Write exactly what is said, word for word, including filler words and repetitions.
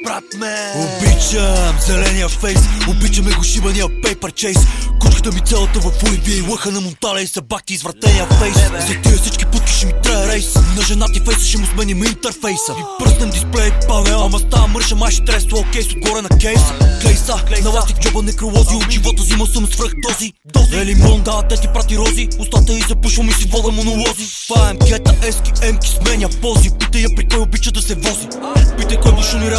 брат ме. Обичам зеления фейс, обичаме го шибания пейпер чейс. Кучката ми цялата в Оливия и лъха на Монталя и се бахти извратения фейс. За тия всички путки ще ми трябва рейс. На жена ти фейса ще му сменим интерфейса. И пръснем дисплей панел, ама става мърша, май ще трябва слоу кейс отгоре на кейса. Клейса, на ластик джоба некролози, от живота взима съм свръх дози. Е лимон, да, те ти прати рози, устата и запушвам и си вода монолози. Това е мкета, ески, емки, сменя пози. Питай я при кой обича да се вози. Питай кой бушуни